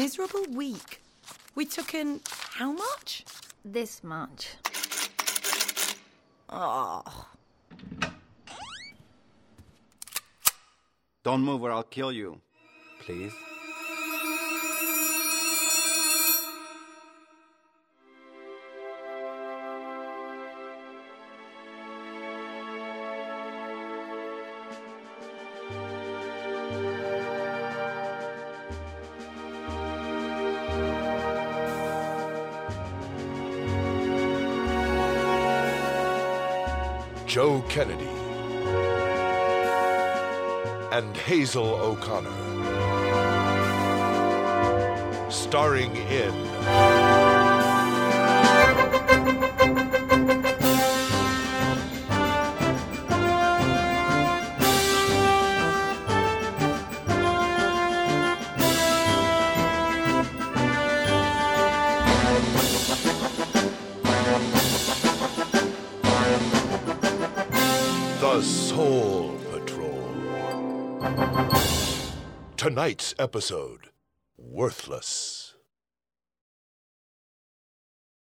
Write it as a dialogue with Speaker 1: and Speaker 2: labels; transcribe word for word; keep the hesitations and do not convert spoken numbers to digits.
Speaker 1: miserable week. We took in how much?
Speaker 2: This much.
Speaker 1: Oh.
Speaker 3: Don't move or I'll kill you. Please?
Speaker 4: Joe Kennedy and Hazel O'Connor, starring in The Soul Patrol. Tonight's episode, Worthless.